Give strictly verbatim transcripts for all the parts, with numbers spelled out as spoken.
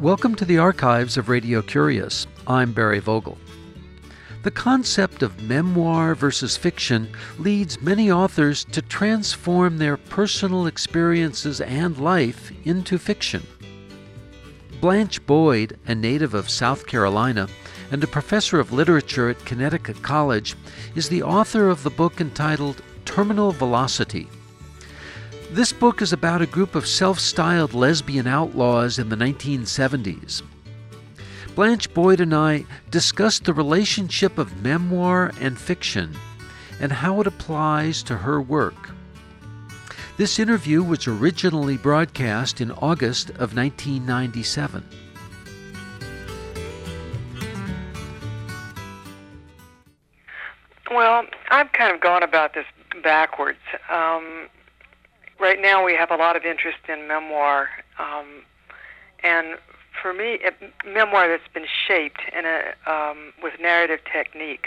Welcome to the archives of Radio Curious. I'm Barry Vogel. The concept of memoir versus fiction leads many authors to transform their personal experiences and life into fiction. Blanche Boyd, a native of South Carolina and a professor of literature at Connecticut College, is the author of the book entitled Terminal Velocity. This book is about a group of self-styled lesbian outlaws in the nineteen seventies. Blanche Boyd and I discussed the relationship of memoir and fiction and how it applies to her work. This interview was originally broadcast in August of nineteen ninety-seven. Well, I've kind of gone about this backwards. Um, right now we have a lot of interest in memoir, um, and for me, a memoir that's been shaped in a, um, with narrative techniques.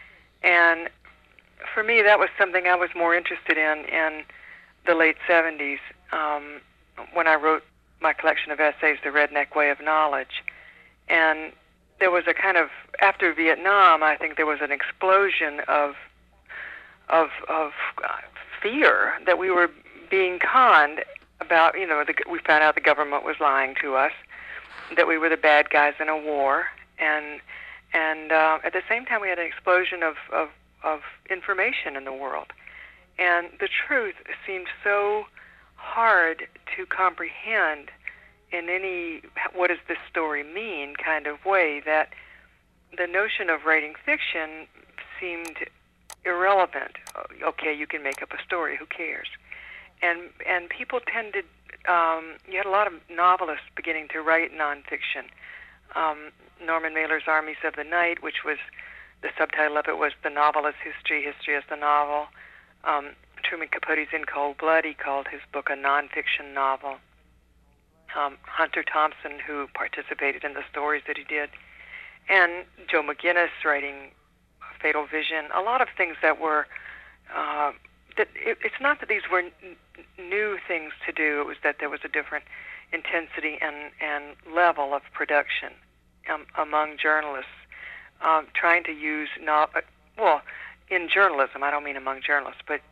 And for me, that was something I was more interested in in the late seventies um, when I wrote my collection of essays, The Redneck Way of Knowledge. And there was a kind of, after Vietnam, I think there was an explosion of of, of fear that we were being conned about, you know, the, we found out the government was lying to us, that we were the bad guys in a war, and and uh, at the same time we had an explosion of, of, of information in the world. And the truth seemed so hard to comprehend in any what does this story mean kind of way that the notion of writing fiction seemed irrelevant. Okay, you can make up a story, who cares? And and people tended, um, you had a lot of novelists beginning to write nonfiction. Um, Norman Mailer's Armies of the Night, which was, the subtitle of it was The Novel as History, History as the Novel. Um, Truman Capote's In Cold Blood, he called his book a nonfiction novel. Um, Hunter Thompson, who participated in the stories that he did. And Joe McGinnis writing Fatal Vision, a lot of things that were, uh, that it, it's not that these were n- new things to do, it was that there was a different intensity and, and level of production um, among journalists, um, trying to use, no, well, in journalism, I don't mean among journalists, but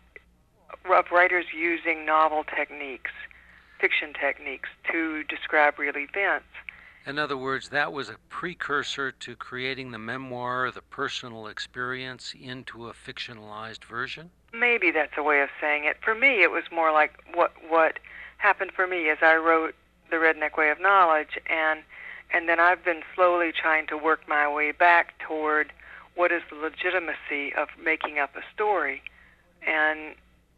of writers using novel techniques, fiction techniques, to describe real events. In other words, that was a precursor to creating the memoir, the personal experience, into a fictionalized version? Maybe that's a way of saying it. For me, it was more like what what happened for me as I wrote The Redneck Way of Knowledge, and and then I've been slowly trying to work my way back toward what is the legitimacy of making up a story. And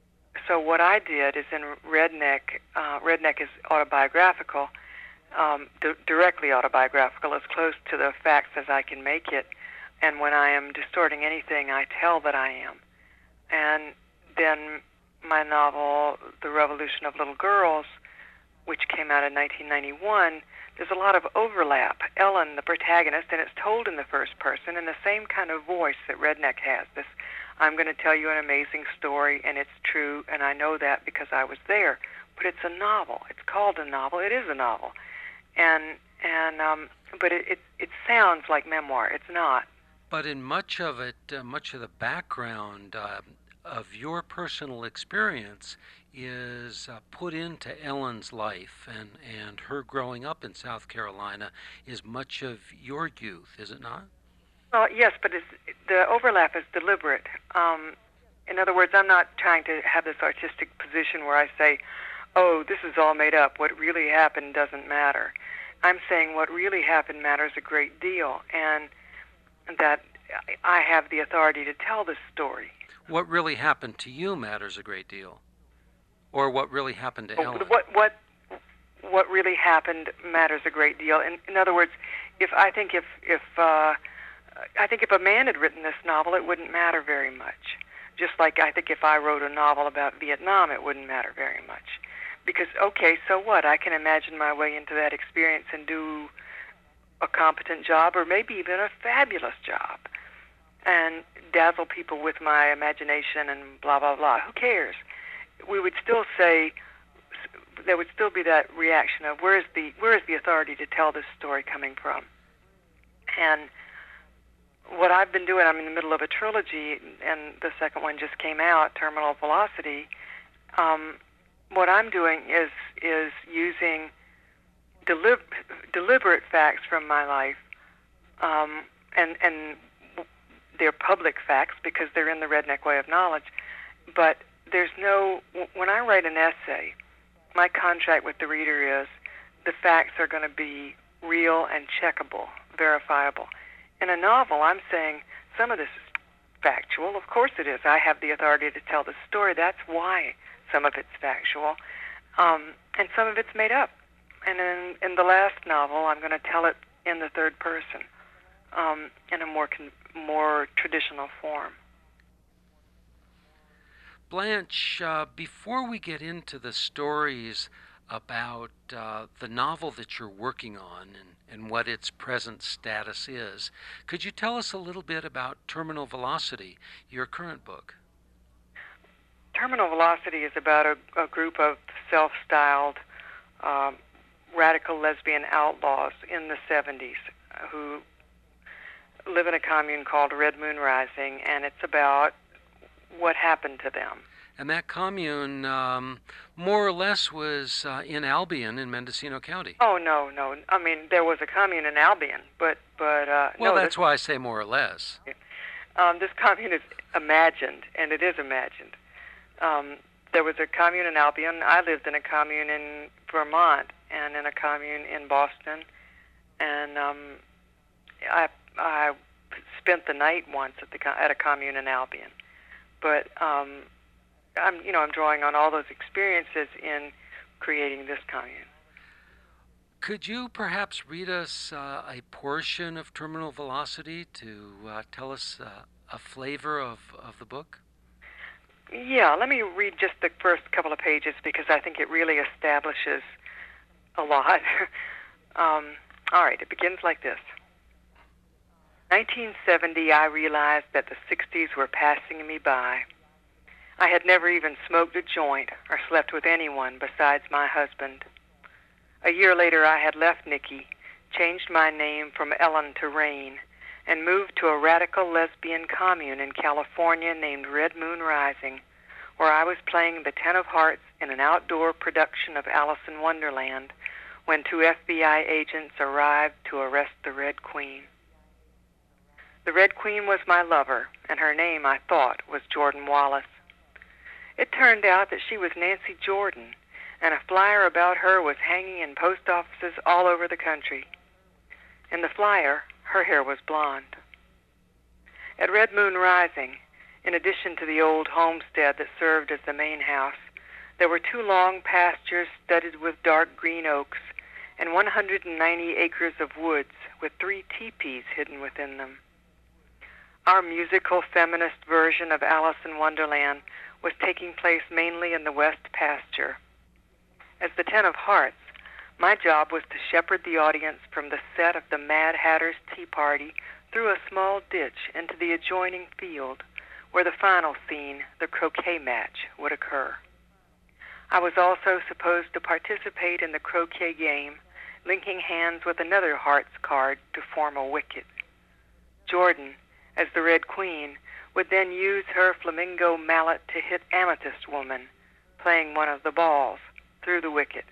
so what I did is in Redneck, uh, Redneck is autobiographical, um, d- directly autobiographical, as close to the facts as I can make it. And when I am distorting anything, I tell that I am. And then my novel, The Revolution of Little Girls, which came out in nineteen ninety-one, there's a lot of overlap. Ellen, the protagonist, and it's told in the first person in the same kind of voice that Redneck has. This, I'm going to tell you an amazing story, and it's true, and I know that because I was there. But it's a novel. It's called a novel. It is a novel. And and um, but it, it it sounds like memoir. It's not. But in much of it, uh, much of the background uh, of your personal experience is uh, put into Ellen's life, and, and her growing up in South Carolina is much of your youth, is it not? Well, yes, but it's, the overlap is deliberate. Um, in other words, I'm not trying to have this artistic position where I say, oh, this is all made up. What really happened doesn't matter. I'm saying what really happened matters a great deal, and that I have the authority to tell this story. What really happened to you matters a great deal, or what really happened to Ellen. What what what really happened matters a great deal. In, in other words, if I think if if uh, I think if a man had written this novel, it wouldn't matter very much. Just like I think if I wrote a novel about Vietnam, it wouldn't matter very much. Because okay, so what? I can imagine my way into that experience and do a competent job, or maybe even a fabulous job, and dazzle people with my imagination and blah, blah, blah. Who cares? We would still say, there would still be that reaction of where is the where is the authority to tell this story coming from? And what I've been doing, I'm in the middle of a trilogy, and the second one just came out, Terminal Velocity. Um, what I'm doing is is using delib- deliberate facts from my life, um, and and they're public facts because they're in the Redneck Way of Knowledge. But there's no, when I write an essay, my contract with the reader is the facts are going to be real and checkable, verifiable. In a novel, I'm saying some of this is factual. Of course it is. I have the authority to tell the story. That's why some of it's factual. Um, and some of it's made up. And in, in the last novel, I'm going to tell it in the third person, um, in a more con- more traditional form. Blanche, uh, before we get into the stories about uh, the novel that you're working on and, and what its present status is, could you tell us a little bit about Terminal Velocity, your current book? Terminal Velocity is about a, a group of self-styled um, radical lesbian outlaws in the seventies who live in a commune called Red Moon Rising, and it's about what happened to them. And that commune, um, more or less, was uh, in Albion in Mendocino County. Oh, no, no. I mean, there was a commune in Albion, but... but uh, well, no, that's this, why I say more or less. Um, this commune is imagined, and it is imagined. Um, there was a commune in Albion. I lived in a commune in Vermont and in a commune in Boston. And um, I, I spent the night once at, the, at a commune in Albion. But um, I'm, you know, I'm drawing on all those experiences in creating this commune. Could you perhaps read us uh, a portion of Terminal Velocity to uh, tell us uh, a flavor of, of the book? Yeah, let me read just the first couple of pages because I think it really establishes a lot. um, all right, it begins like this. nineteen seventy, I realized that the sixties were passing me by. I had never even smoked a joint or slept with anyone besides my husband. A year later, I had left Nikki, changed my name from Ellen to Rain, and moved to a radical lesbian commune in California named Red Moon Rising, where I was playing the Ten of Hearts in an outdoor production of Alice in Wonderland when two F B I agents arrived to arrest the Red Queen. The Red Queen was my lover, and her name, I thought, was Jordan Wallace. It turned out that she was Nancy Jordan, and a flyer about her was hanging in post offices all over the country. In the flyer, her hair was blonde. At Red Moon Rising, in addition to the old homestead that served as the main house, there were two long pastures studded with dark green oaks and one hundred ninety acres of woods with three teepees hidden within them. Our musical feminist version of Alice in Wonderland was taking place mainly in the West Pasture. As the Ten of Hearts, my job was to shepherd the audience from the set of the Mad Hatter's Tea Party through a small ditch into the adjoining field where the final scene, the croquet match, would occur. I was also supposed to participate in the croquet game, linking hands with another Hearts card to form a wicket. Jordan, as the Red Queen, would then use her flamingo mallet to hit Amethyst Woman, playing one of the balls, through the wicket.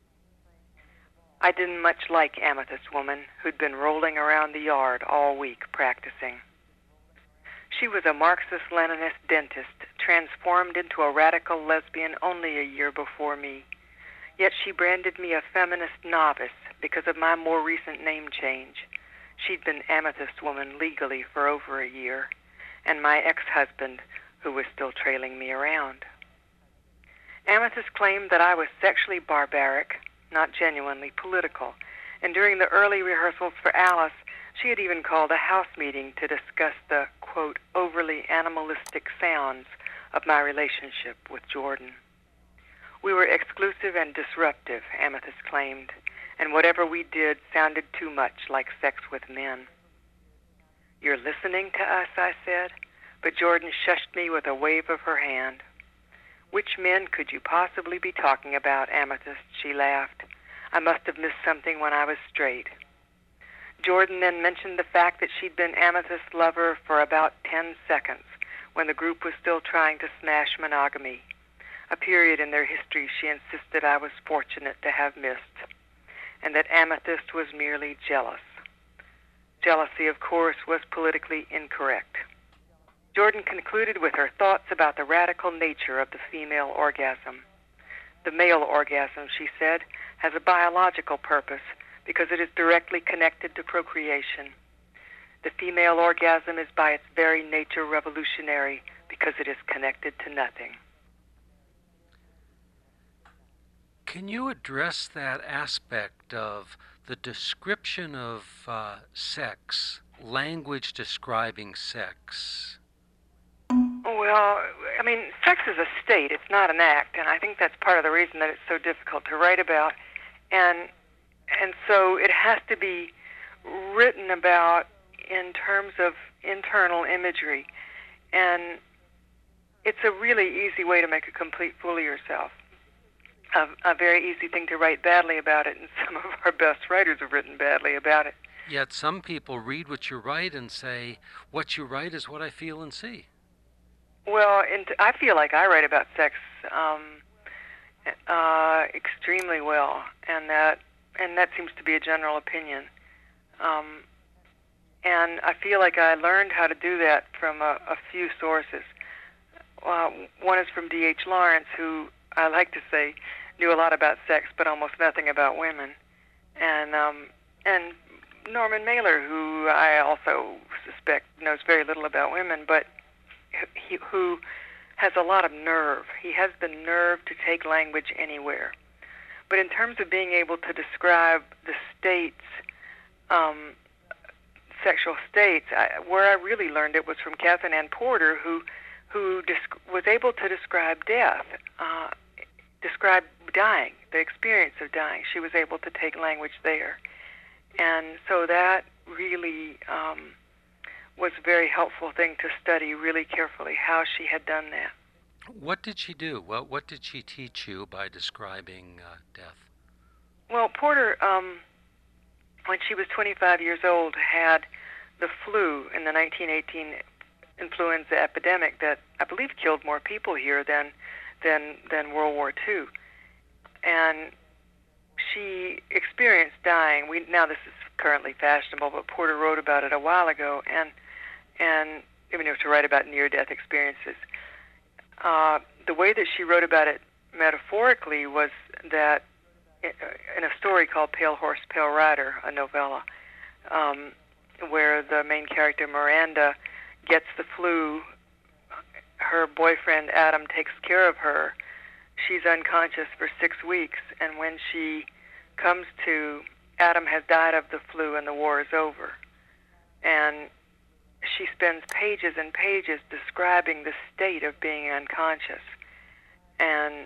I didn't much like Amethyst Woman, who'd been rolling around the yard all week practicing. She was a Marxist-Leninist dentist transformed into a radical lesbian only a year before me, yet she branded me a feminist novice because of my more recent name change. She'd been Amethyst Woman legally for over a year, and my ex-husband, who was still trailing me around. Amethyst claimed that I was sexually barbaric, not genuinely political, and during the early rehearsals for Alice, she had even called a house meeting to discuss the, quote, overly animalistic sounds of my relationship with Jordan. We were exclusive and disruptive, Amethyst claimed, and whatever we did sounded too much like sex with men. You're listening to us, I said, but Jordan shushed me with a wave of her hand. Which men could you possibly be talking about, Amethyst? She laughed. I must have missed something when I was straight. Jordan then mentioned the fact that she'd been Amethyst's lover for about ten seconds when the group was still trying to smash monogamy, a period in their history she insisted I was fortunate to have missed, and that Amethyst was merely jealous. Jealousy, of course, was politically incorrect. Jordan concluded with her thoughts about the radical nature of the female orgasm. The male orgasm, she said, has a biological purpose because it is directly connected to procreation. The female orgasm is by its very nature revolutionary because it is connected to nothing. Can you address that aspect of the description of uh, sex, language describing sex? Well, I mean, sex is a state. It's not an act, and I think that's part of the reason that it's so difficult to write about. And and so it has to be written about in terms of internal imagery. And it's a really easy way to make a complete fool of yourself. A, a very easy thing to write badly about it, and some of our best writers have written badly about it. Yet some people read what you write and say, what you write is what I feel and see. Well, and I feel like I write about sex um, uh, extremely well, and that and that seems to be a general opinion. Um, and I feel like I learned how to do that from a, a few sources. Uh, one is from D H Lawrence, who I like to say knew a lot about sex, but almost nothing about women, and um, and Norman Mailer, who I also suspect knows very little about women, but he, who has a lot of nerve. He has the nerve to take language anywhere. But in terms of being able to describe the states, um, sexual states, I, where I really learned it was from Catherine Ann Porter, who who disc- was able to describe death, uh, describe dying, the experience of dying. She was able to take language there. And so that really um, was a very helpful thing to study really carefully, how she had done that. What did she do? What, what did she teach you by describing uh, death? Well, Porter, um, when she was twenty-five years old, had the flu in the nineteen eighteen influenza epidemic that I believe killed more people here than than than World War Two. And she experienced dying. We now this is currently fashionable, but Porter wrote about it a while ago, and and even if to write about near-death experiences. Uh, the way that she wrote about it metaphorically was that in a story called Pale Horse, Pale Rider, a novella, um, where the main character Miranda gets the flu, her boyfriend Adam takes care of her, she's unconscious for six weeks, and when she comes to, Adam has died of the flu and the war is over. And she spends pages and pages describing the state of being unconscious. And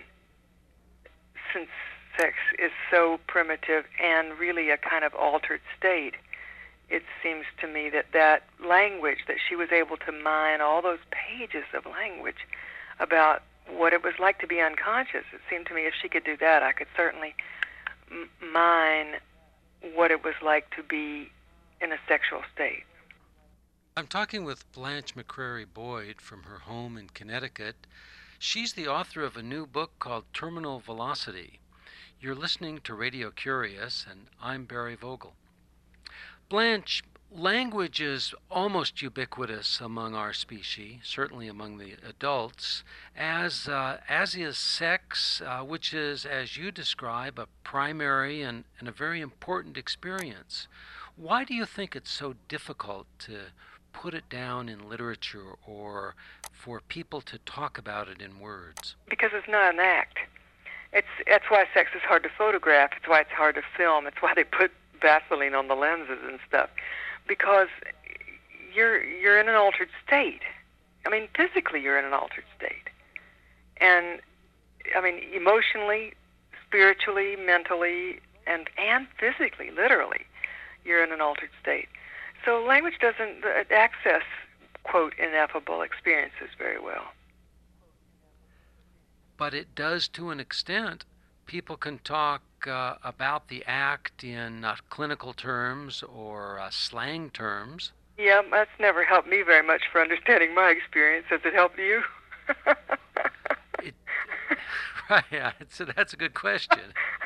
since sex is so primitive and really a kind of altered state, it seems to me that that language, that she was able to mine all those pages of language about what it was like to be unconscious, it seemed to me if she could do that, I could certainly m- mine what it was like to be in a sexual state. I'm talking with Blanche McCrary Boyd from her home in Connecticut. She's the author of a new book called Terminal Velocity. You're listening to Radio Curious, and I'm Barry Vogel. Blanche, language is almost ubiquitous among our species, certainly among the adults, as uh, as is sex, uh, which is, as you describe, a primary and, and a very important experience. Why do you think it's so difficult to put it down in literature or for people to talk about it in words? Because it's not an act. It's that's why sex is hard to photograph. It's why it's hard to film. It's why they put Vaseline on the lenses and stuff. Because you're you're in an altered state. I mean, physically you're in an altered state. And I mean, emotionally, spiritually, mentally, and and physically, literally, you're in an altered state. So language doesn't access, quote, ineffable experiences very well. but it does to an extent. People can talk uh, about the act in uh, clinical terms or uh, slang terms. Yeah, that's never helped me very much for understanding my experience. Has it helped you? it, right, yeah, so that's a good question.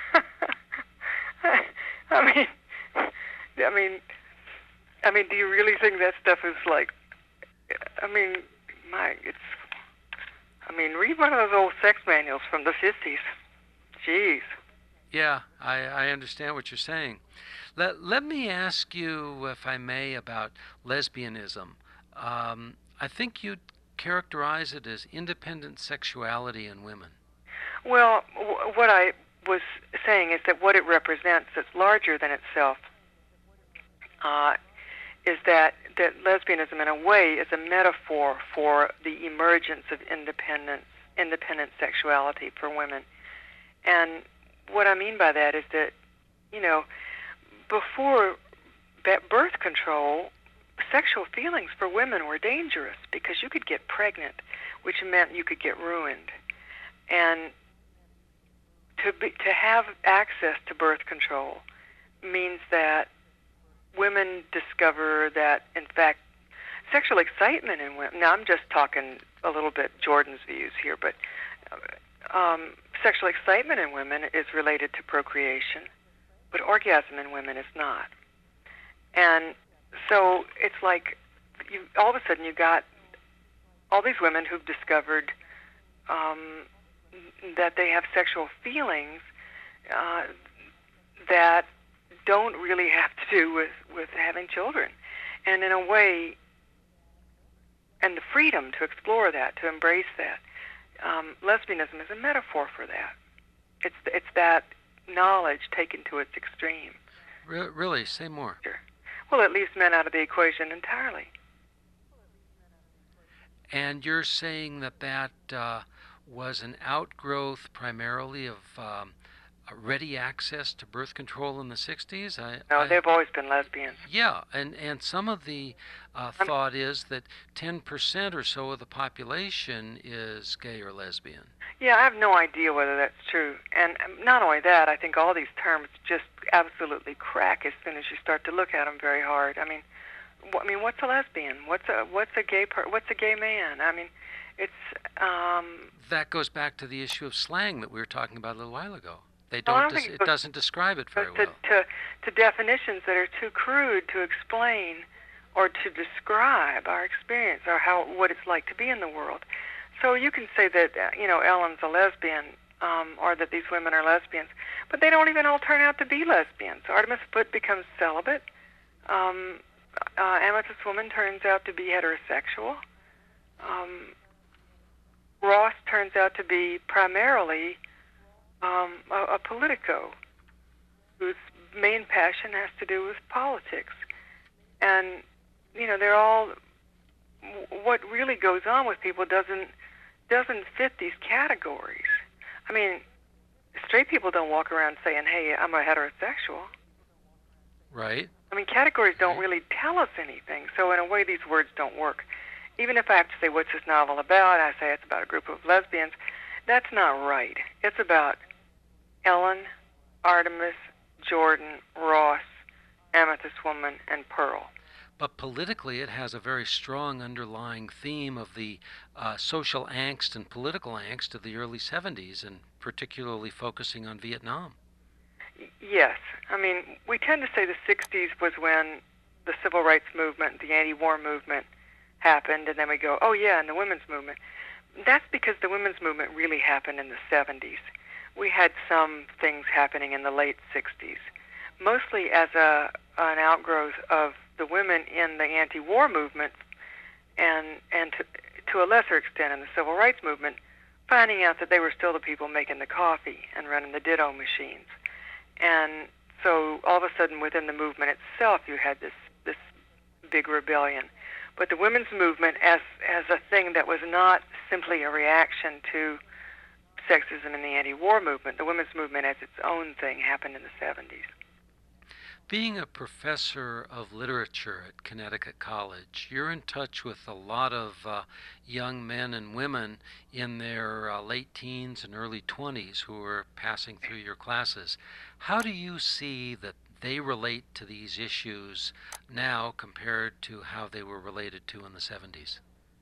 I mean, I mean, I mean, do you really think that stuff is like? I mean, my, it's. I mean, read one of those old sex manuals from the fifties. Jeez. Yeah, I, I understand what you're saying. Let, let me ask you, if I may, about lesbianism. Um, I think you'd characterize it as independent sexuality in women. Well, w- what I was saying is that what it represents is larger than itself. Uh, is that, that lesbianism, in a way, is a metaphor for the emergence of independence, independent sexuality for women. And what I mean by that is that, you know, before birth control, sexual feelings for women were dangerous because you could get pregnant, which meant you could get ruined. And to be, to have access to birth control means that women discover that, in fact, sexual excitement in women, now I'm just talking a little bit Jordan's views here, but um, sexual excitement in women is related to procreation, but orgasm in women is not. And so it's like you, all of a sudden you got all these women who've discovered um, that they have sexual feelings uh, that don't really have to do with, with having children. And in a way, and the freedom to explore that, to embrace that. Um, lesbianism is a metaphor for that. It's it's that knowledge taken to its extreme. Re- really? Say more. Sure. Well, it leaves men out of the equation entirely. And you're saying that that uh, was an outgrowth primarily of um, ready access to birth control in the sixties? I, No, I, they've always been lesbians. Yeah, and, and some of the uh, thought is that ten percent or so of the population is gay or lesbian. Yeah, I have no idea whether that's true. And not only that, I think all these terms just absolutely crack as soon as you start to look at them very hard. I mean, wh- I mean, what's a lesbian? What's a what's a gay per- What's a gay man? I mean, it's. Um, that goes back to the issue of slang that we were talking about a little while ago. They no, I don't. don't Dis- think it goes, doesn't describe it very to, well. To, to definitions that are too crude to explain or to describe our experience or how what it's like to be in the world. So you can say that uh, you know Ellen's a lesbian, um, or that these women are lesbians, but they don't even all turn out to be lesbians. Artemis Foot becomes celibate. Um, uh, Amethyst Woman turns out to be heterosexual. Um, Ross turns out to be primarily um, a, a politico whose main passion has to do with politics. And, you know, they're all, what really goes on with people doesn't doesn't fit these categories. I mean, straight people don't walk around saying, hey, I'm a heterosexual. Right. I mean, categories don't really tell us anything. So in a way, these words don't work. Even if I have to say, what's this novel about? I say it's about a group of lesbians. That's not right. It's about Ellen, Artemis, Jordan, Ross, Amethyst Woman, and Pearl. But politically, it has a very strong underlying theme of the uh, social angst and political angst of the early seventies, and particularly focusing on Vietnam. Y- yes. I mean, we tend to say the sixties was when the civil rights movement, the anti-war movement happened, and then we go, oh yeah, and the women's movement. That's because the women's movement really happened in the seventies. We had some things happening in the late sixties, mostly as a an outgrowth of the women in the anti-war movement, and and to, to a lesser extent in the civil rights movement, finding out that they were still the people making the coffee and running the ditto machines. And so all of a sudden within the movement itself you had this this big rebellion. But the women's movement as as a thing that was not simply a reaction to sexism in the anti-war movement, the women's movement as its own thing happened in the seventies. Being a professor of literature at Connecticut College, you're in touch with a lot of uh, young men and women in their uh, late teens and early twenties who are passing through your classes. How do you see that they relate to these issues now compared to how they were related to in the seventies?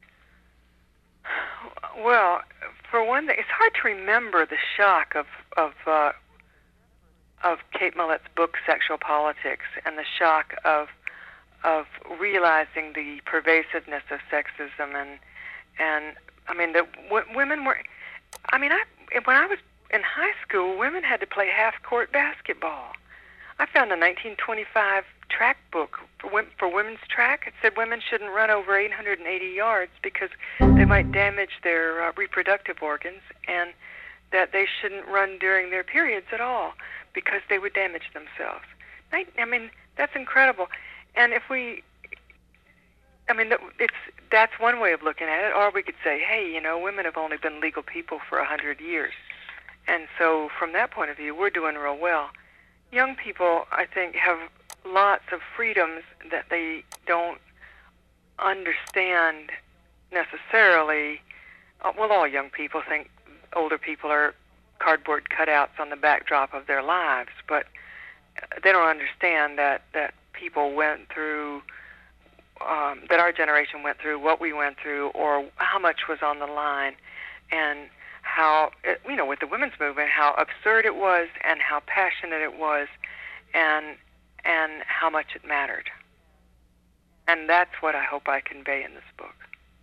Well, for one thing, it's hard to remember the shock of of uh, of Kate Millett's book Sexual Politics, and the shock of of realizing the pervasiveness of sexism, and and I mean the w- women were, I mean I when I was in high school, women had to play half court basketball. I found a nineteen twenty-five track book for, wom- for women's track. It said women shouldn't run over eight hundred eighty yards because they might damage their uh, reproductive organs, and that they shouldn't run during their periods at all because they would damage themselves. I, I mean, that's incredible. And if we, I mean, it's that's one way of looking at it. Or we could say, hey, you know, women have only been legal people for a hundred years, and so from that point of view, we're doing real well. Young people, I think, have lots of freedoms that they don't understand necessarily. Uh, well, all young people think older people are cardboard cutouts on the backdrop of their lives, but they don't understand that, that people went through, um, that our generation went through what we went through, or how much was on the line, and how, you know, with the women's movement, how absurd it was and how passionate it was, and and how much it mattered. And that's what I hope I convey in this book.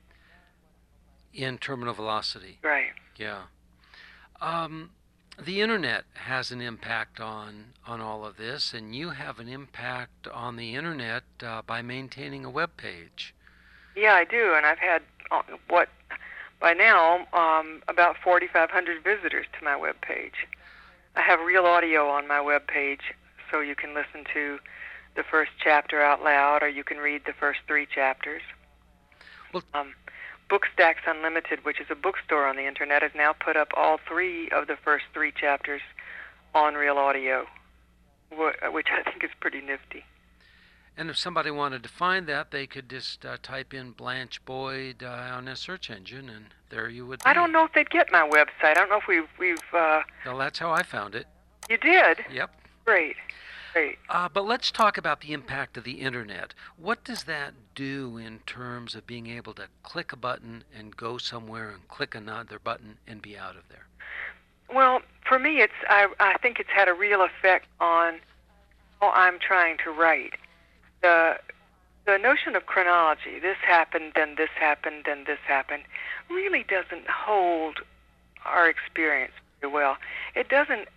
In Terminal Velocity. Right. Yeah. Um, the internet has an impact on, on all of this, and you have an impact on the internet uh, by maintaining a web page. Yeah, I do, and I've had, uh, what, by now, um, about forty-five hundred visitors to my web page. I have real audio on my web page, so you can listen to the first chapter out loud, or you can read the first three chapters. Well, um, Bookstacks Unlimited, which is a bookstore on the internet, has now put up all three of the first three chapters on real audio, wh- which I think is pretty nifty. And if somebody wanted to find that, they could just uh, type in Blanche Boyd uh, on a search engine, and there you would be. I don't know if they'd get my website. I don't know if we've... we've uh... Well, that's how I found it. You did? Yep. Great. Great. Uh, but let's talk about the impact of the internet. What does that do in terms of being able to click a button and go somewhere and click another button and be out of there? Well, for me, it's I, I think it's had a real effect on how I'm trying to write. The the notion of chronology, this happened, then this happened, then this happened, really doesn't hold our experience very well. It doesn't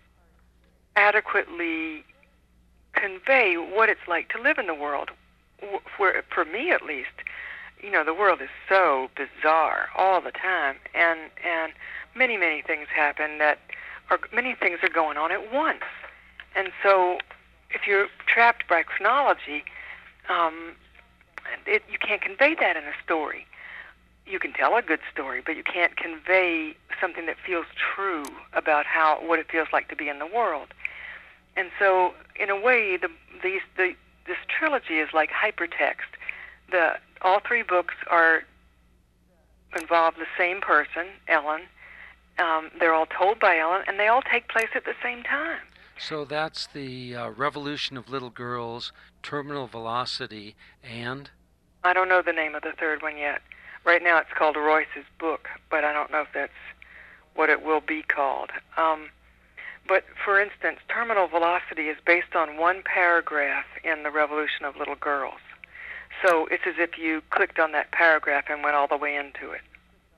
adequately convey what it's like to live in the world. For, for me, at least, you know, the world is so bizarre all the time, and and many, many things happen that are, many things are going on at once. And so if you're trapped by chronology, um, it, you can't convey that in a story. You can tell a good story, but you can't convey something that feels true about how what it feels like to be in the world. And so, in a way, the, these, the, this trilogy is like hypertext. The all three books are involve the same person, Ellen. Um, they're all told by Ellen, and they all take place at the same time. So that's the uh, Revolution of Little Girls, Terminal Velocity, and? I don't know the name of the third one yet. Right now it's called Royce's Book, but I don't know if that's what it will be called. Um, but, for instance, Terminal Velocity is based on one paragraph in The Revolution of Little Girls. So it's as if you clicked on that paragraph and went all the way into it.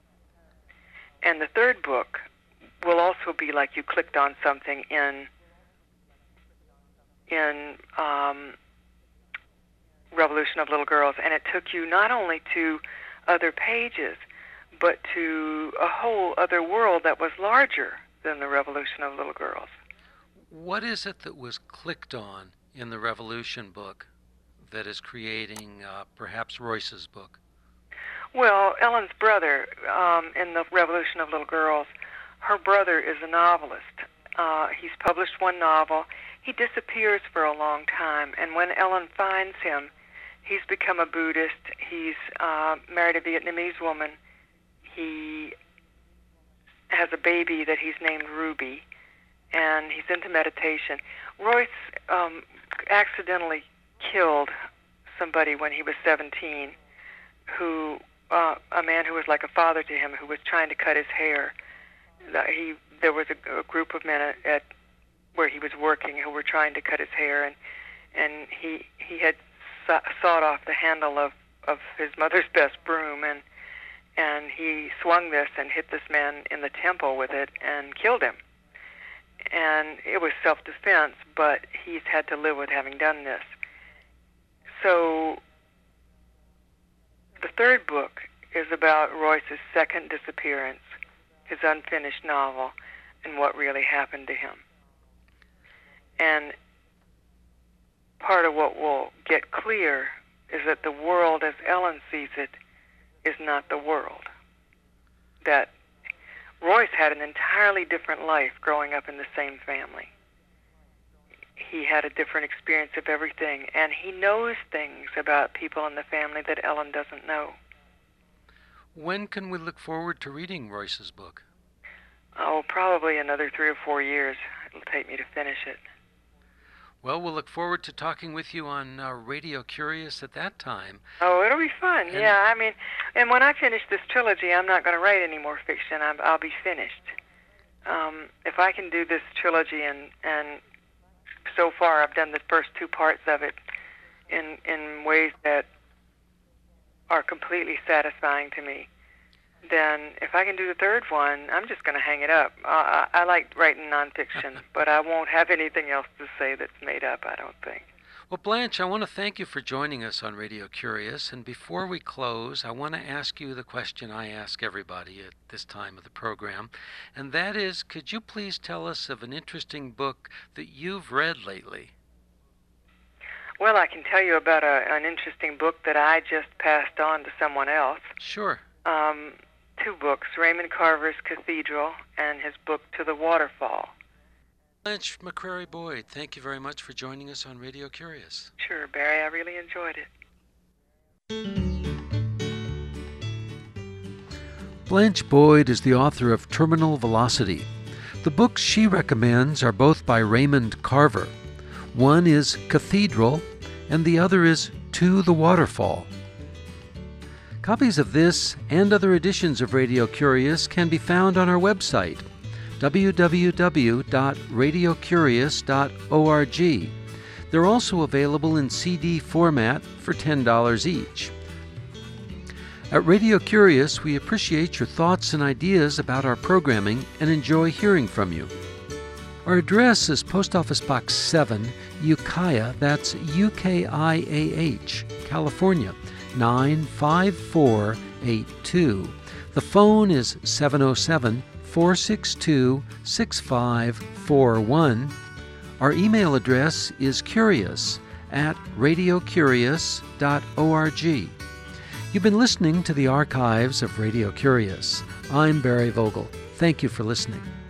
And the third book will also be like you clicked on something in in um, Revolution of Little Girls, and it took you not only to other pages, but to a whole other world that was larger than the Revolution of Little Girls. What is it that was clicked on in the Revolution book that is creating uh, perhaps Royce's book? Well, Ellen's brother, um, in the Revolution of Little Girls, her brother is a novelist. Uh, he's published one novel. he disappears for a long time. And when Ellen finds him, he's become a Buddhist. He's uh, married a Vietnamese woman. He has a baby that he's named Ruby, and he's into meditation. Royce um, accidentally killed somebody when he was seventeen, who uh, a man who was like a father to him, who was trying to cut his hair. He there was a, a group of men at, at where he was working who were trying to cut his hair, and and he he had saw, sawed off the handle of of his mother's best broom, and and he swung this and hit this man in the temple with it and killed him. And it was self-defense, but he's had to live with having done this. So the third book is about Royce's second disappearance, his unfinished novel, and what really happened to him. And part of what will get clear is that the world as Ellen sees it is not the world. That Royce had an entirely different life growing up in the same family. He had a different experience of everything, and he knows things about people in the family that Ellen doesn't know. When can we look forward to reading Royce's book? Oh, probably another three or four years it'll take me to finish it. Well, we'll look forward to talking with you on uh, Radio Curious at that time. Oh, it'll be fun. And yeah, I mean, and when I finish this trilogy, I'm not going to write any more fiction. I'm, I'll be finished. Um, if I can do this trilogy, and and so far I've done the first two parts of it in in ways that are completely satisfying to me, then if I can do the third one, I'm just going to hang it up. Uh, I, I like writing nonfiction, but I won't have anything else to say that's made up, I don't think. Well, Blanche, I want to thank you for joining us on Radio Curious. And before we close, I want to ask you the question I ask everybody at this time of the program. And that is, could you please tell us of an interesting book that you've read lately? Well, I can tell you about a, an interesting book that I just passed on to someone else. Sure. Um, two books, Raymond Carver's Cathedral and his book To the Waterfall. Blanche McCrary Boyd, thank you very much for joining us on Radio Curious. Sure, Barry, I really enjoyed it. Blanche Boyd is the author of Terminal Velocity. The books she recommends are both by Raymond Carver. One is Cathedral, and the other is To the Waterfall. Copies of this and other editions of Radio Curious can be found on our website, w w w dot radio curious dot org. They're also available in C D format for ten dollars each. At Radio Curious, we appreciate your thoughts and ideas about our programming and enjoy hearing from you. Our address is Post Office Box seven, Ukiah, that's U K I A H, California, nine five four eight two. The phone is seven oh seven, four six two, six five four one. Our email address is curious at radio curious dot org. You've been listening to the archives of Radio Curious. I'm Barry Vogel. Thank you for listening.